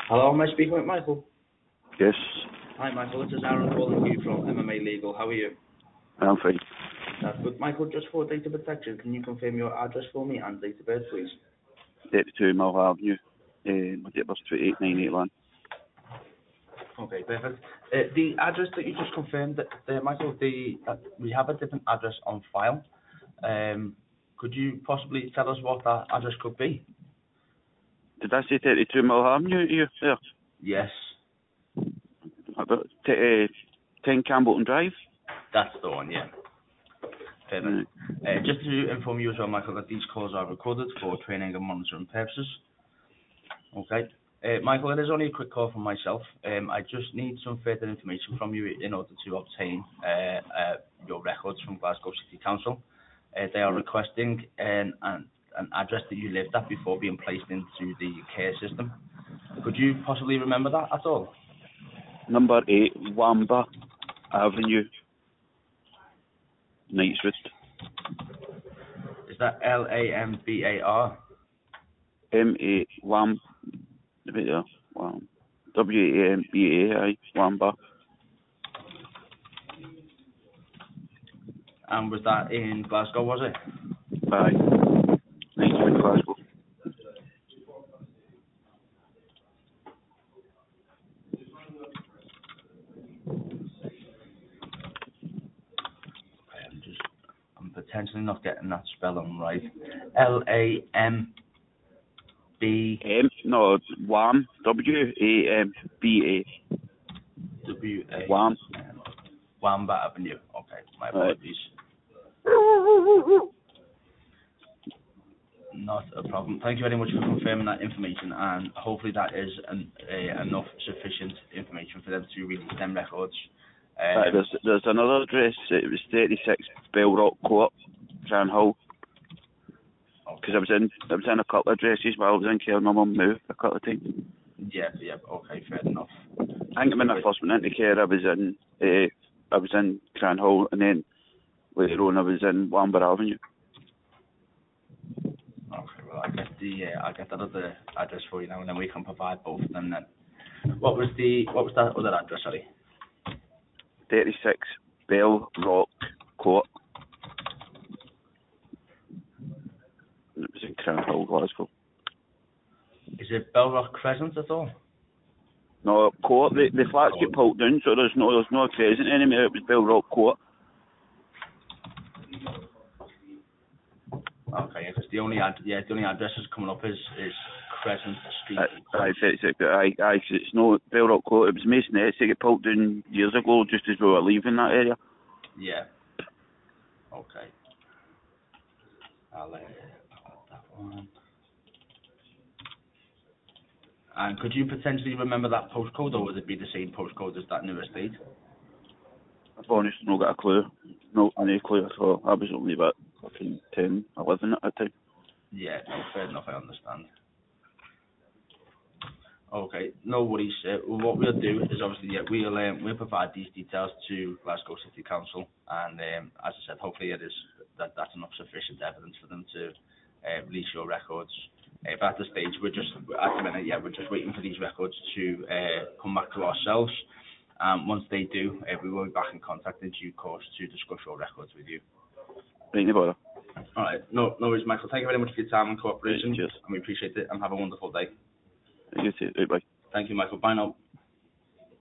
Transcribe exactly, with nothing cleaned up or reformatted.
Hello, am I speaking with Michael? Yes, Hi, Michael. This is Aaron calling you from M M A Legal. How are you? I'm fine. That's good. Michael, just for data protection, can you confirm your address for me and date of birth, please? thirty-two Mill Avenue, uh, my date of birth twenty-eight nine eighty-one. Okay, perfect. Uh, the address that you just confirmed, that, uh, Michael, the uh, we have a different address on file. Um, could you possibly tell us what that address could be? Did I say thirty-two Mill Avenue here? There. Yes, About t- uh, ten Campbellton Drive. that's the one, yeah. Perfect. Right. Uh, just to inform you as well, Michael, that these calls are recorded for training and monitoring purposes. Okay. Uh, Michael, it is only a quick call from myself. Um, I just need some further information from you in order to obtain uh, uh, your records from Glasgow City Council. Uh, they are requesting an, an, an address that you lived at before being placed into the care system. Could you possibly remember that at all? Number eight Wamba Avenue, Knightswood. Is that L A M B A R? M A Wam. Wait there. Wam. W A M B A I Wamba. And was that in Glasgow, was it? Aye. Knightswood, Glasgow. I'm just, I'm potentially not getting that spelling right. L A M B M. No, Wam. W A M B A. W A Wam. Wamba Avenue. Okay, my Aye. apologies. Not a problem. Thank you very much for confirming that information, and hopefully that is an, uh, enough sufficient information for them to release them records. Um, Right, there's there's another address. It was thirty-six Bell Rock Court, Cranhull. Because I was in I was in a couple of addresses while I was in care. My mum moved a couple of times. yeah, yeah, okay, fair enough. I think when I first went into care, I was in uh, I was in Cranhull, and then later on I was in Wamber Avenue. Okay, well I get the uh, I get that other address for you now, and then we can provide both of them then. What was the what was that other address? Sorry. thirty-six Bell Rock Court. And it was in Cranhull, Glasgow. Is it Belrock Crescent at all? No, Court. The, the flats get pulled down, so there's no there's no crescent anymore. It was Bell Rock Court. Okay, yeah, because the only ad- yeah the only address that's coming up is is Crescent Street. Aye, thirty-six. Aye, aye. 'Cause it's no Bell Rock Court. It was Masonette. They get pulled down years ago, just as we were leaving that area. Yeah. Okay. I'll uh, I'll add that one. And could you potentially remember that postcode, or would it be the same postcode as that new estate? I've honestly not got a clue. No, any clue at all. I was only about fucking ten, eleven at the time. Yeah, no, fair enough, I understand. Okay, no worries. Uh, well, what we'll do is obviously yeah, we'll um, we'll provide these details to Glasgow City Council, and um, as I said, hopefully it is that that's enough sufficient evidence for them to uh, release your records. Uh, but at the stage, we're just at the minute, yeah, we're just waiting for these records to uh, come back to ourselves. Um, once they do, uh, we will be back in contact in due course to discuss your records with you. Right, no bother. All right, no, no worries, Michael. Thank you very much for your time and cooperation. Right, cheers. And we appreciate it, and have a wonderful day. You too. Right, bye. Thank you, Michael. Bye now.